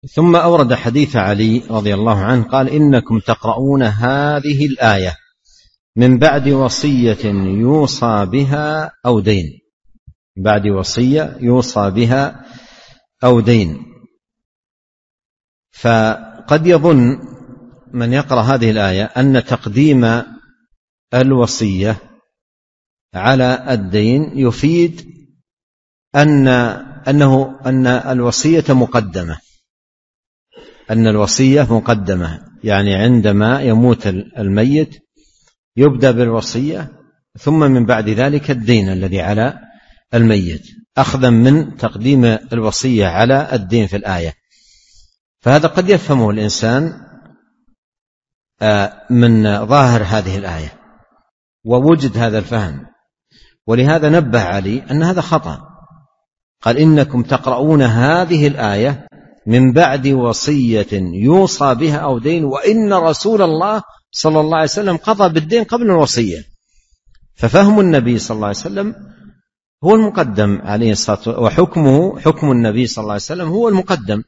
ثم أورد حديث علي رضي الله عنه قال: إنكم تقرؤون هذه الآية من بعد وصية يوصى بها أو دين، بعد وصية يوصى بها أو دين. فقد يظن من يقرأ هذه الآية أن تقديم الوصية على الدين يفيد أن الوصية مقدمة، أن الوصية مقدمة، يعني عندما يموت الميت يبدأ بالوصية ثم من بعد ذلك الدين الذي على الميت، أخذا من تقديم الوصية على الدين في الآية. فهذا قد يفهمه الإنسان من ظاهر هذه الآية، ووجد هذا الفهم، ولهذا نبه علي أن هذا خطأ. قال: إنكم تقرؤون هذه الآية من بعد وصية يوصى بها أو دين، وإن رسول الله صلى الله عليه وسلم قضى بالدين قبل الوصية. ففهم النبي صلى الله عليه وسلم هو المقدم عليه الصلاة والسلام، وحكمه حكم النبي صلى الله عليه وسلم هو المقدم.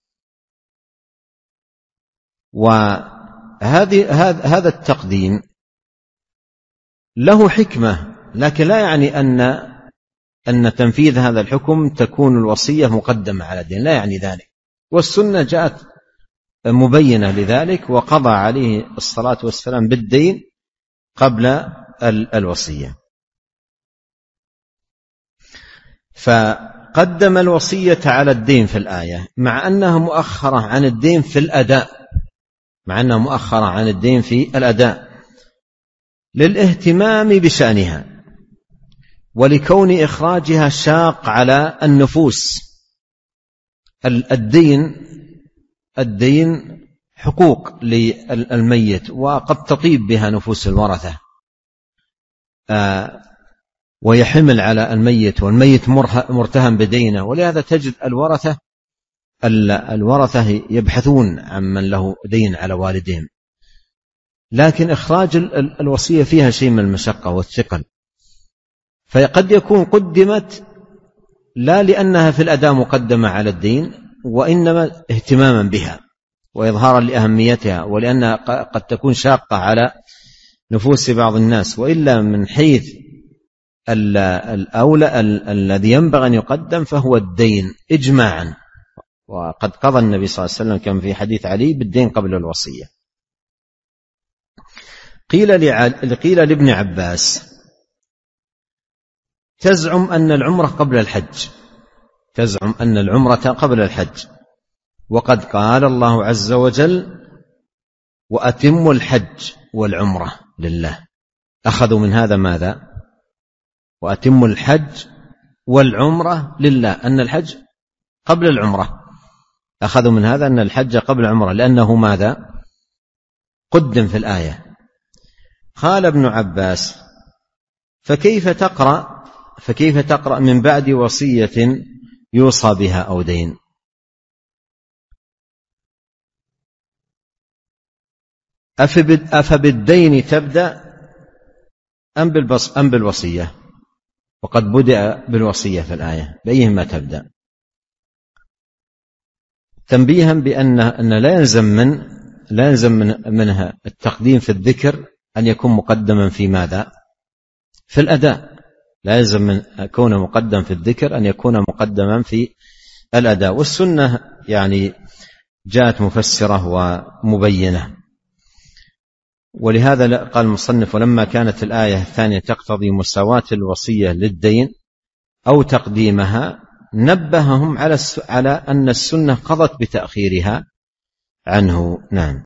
وهذا التقديم له حكمة، لكن لا يعني أن تنفيذ هذا الحكم تكون الوصية مقدمة على الدين، لا يعني ذلك. والسنة جاءت مبينة لذلك، وقضى عليه الصلاة والسلام بالدين قبل الوصية. فقدم الوصية على الدين في الآية، مع أنها مؤخرة عن الدين في الأداء، مع أنها مؤخرة عن الدين في الأداء للاهتمام بشأنها، ولكون إخراجها شاق على النفوس. الدين حقوق للميت، وقد تطيب بها نفوس الورثة، ويحمل على الميت، والميت مرتهن بدينه، ولهذا تجد الورثة يبحثون عن من له دين على والدهم. لكن إخراج الوصية فيها شيء من المشقة والثقل، فقد يكون قدمت لا لأنها في الأداء مقدمة على الدين، وإنما اهتماما بها وإظهارا لأهميتها، ولأنها قد تكون شاقة على نفوس بعض الناس. وإلا من حيث الأولى الذي ينبغي أن يقدم فهو الدين إجماعا، وقد قضى النبي صلى الله عليه وسلم كما في حديث علي بالدين قبل الوصية. قيل لابن عباس: تزعم أن العمرة قبل الحج، تزعم أن العمرة قبل الحج، وقد قال الله عز وجل: وأتموا الحج والعمرة لله. أخذوا من هذا ماذا؟ وأتموا الحج والعمرة لله، أن الحج قبل العمرة. أخذوا من هذا أن الحج قبل العمرة، لأنه ماذا؟ قدم في الآية. قال ابن عباس: فكيف تقرأ من بعد وصية يوصى بها أو دين؟ أفبالدين تبدأ أم بالوصية؟ وقد بدأ بالوصية في الآية، بأيهما تبدأ؟ تنبيها بأن لا يلزم منها التقديم في الذكر أن يكون مقدما في ماذا؟ في الأداء. لا يلزم من كونه مقدم في الذكر أن يكون مقدما في الأداء. والسنة يعني جاءت مفسرة ومبينة. ولهذا قال المصنف: ولما كانت الآية الثانية تقتضي مساواة الوصية للدين أو تقديمها، نبههم على أن السنة قضت بتأخيرها عنه. نعم.